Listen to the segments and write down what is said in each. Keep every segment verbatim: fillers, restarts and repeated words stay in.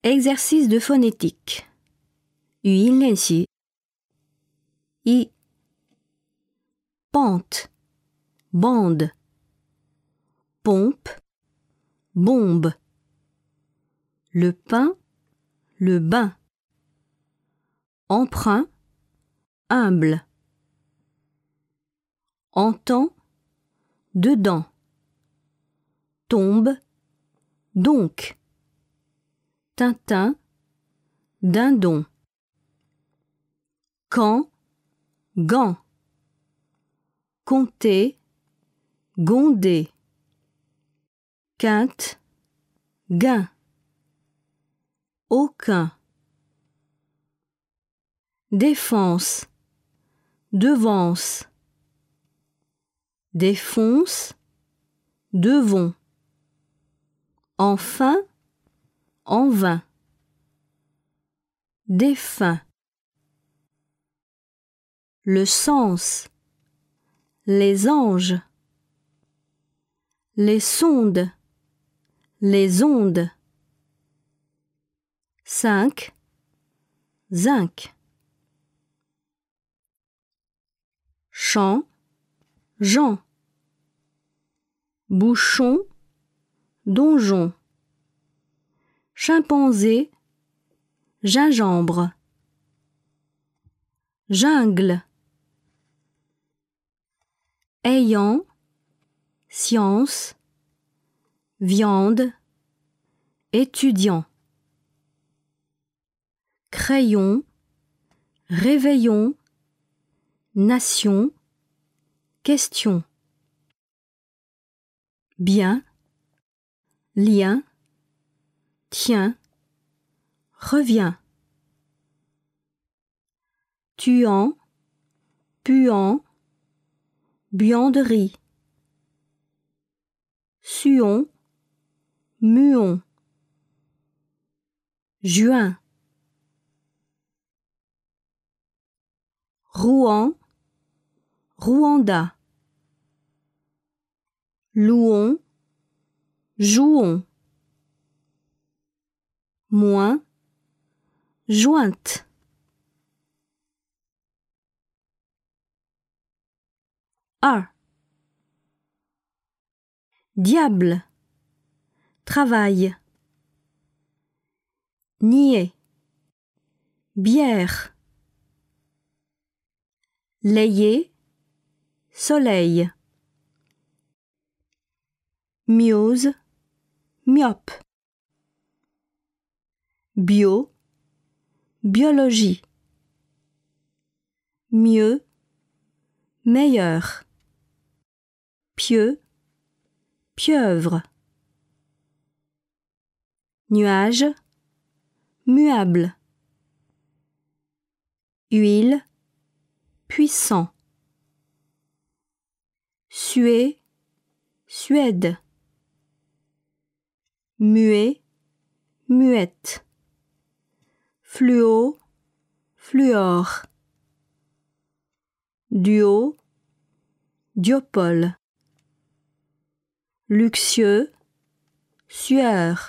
Exercice de phonétique. 语音练习。一 pente, bande, pompe, bombe, le pain, le bain, emprunt, humble, entend, dedans, tombe, donc, Tintin, dindon, quand, gant, compter, gronder, quinte, gain, aucun, défense, devance, défonce, devons, enfin, en vain, défunt, le sens, les anges, les sondes, les ondes, cinq, zinc, champ, Jean, bouchon, donjon, chimpanzé, gingembre, jungle, ayant, science, viande, étudiant, crayon, réveillon, nation, question, bien, lien, tien, revient, tuant, puant, buanderie, suon, muon, juin, Rouen, Rwanda, louon, jouons, moins, jointe. A. Diable, travail, nier, bière, layer, soleil, miose, myope, bio, biologie, mieux, meilleur, pieux, pieuvre, nuage, muable, huile, puissant, suer, Suède, muet, muette, fluo, fluor, duo, diopole, luxueux, sueur,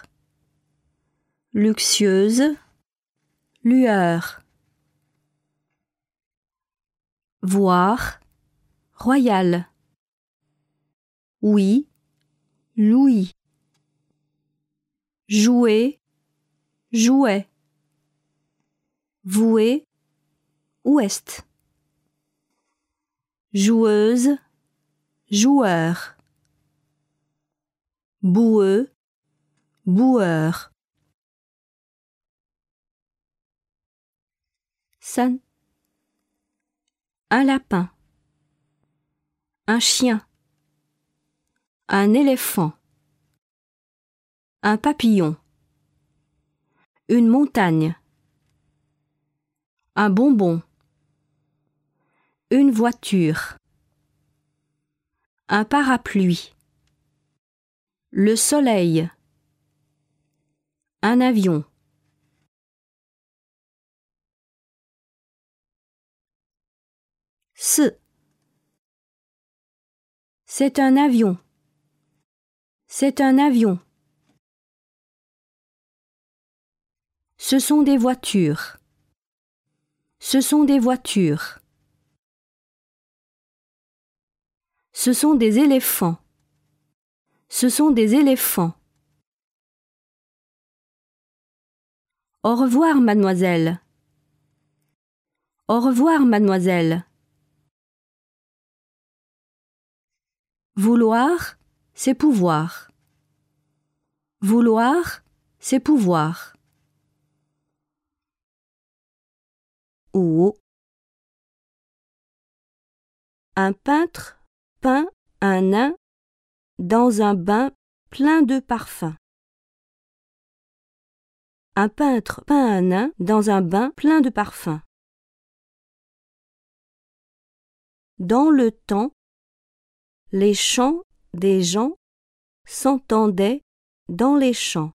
luxueuse, lueur, voir, royal, oui, Louis, jouer, jouet, vouer, ouest, joueuse, joueur, boueux, boueur, san, un lapin, un chien, un éléphant, un papillon, une montagne, un bonbon, une voiture, un parapluie, le soleil, un avion. Ce. C'est un avion. C'est un avion. Ce sont des voitures. Ce sont des voitures. Ce sont des éléphants. Ce sont des éléphants. Au revoir, mademoiselle. Au revoir, mademoiselle. Vouloir, c'est pouvoir. Vouloir, c'est pouvoir. Ou un peintre peint un nain dans un bain plein de parfums. Un peintre peint un nain dans un bain plein de parfums. Dans le temps, les chants des gens s'entendaient dans les champs.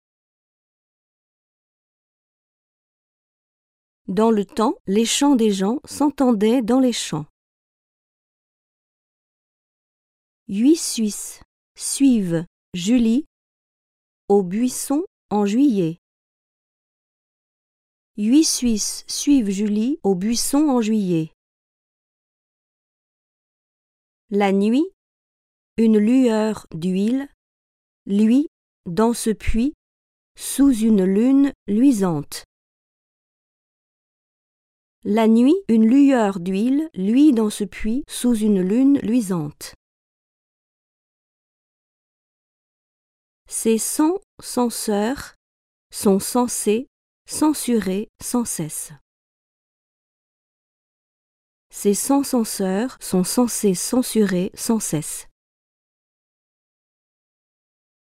Dans le temps, les chants des gens s'entendaient dans les champs. Huit Suisses suivent Julie au buisson en juillet. Huit Suisses suivent Julie au buisson en juillet. La nuit, une lueur d'huile, luit dans ce puits sous une lune luisante. La nuit, une lueur d'huile luit dans ce puits sous une lune luisante. Ces cent censeurs sont censés censurer sans cesse. Ces cent censeurs sont censés censurer sans cesse.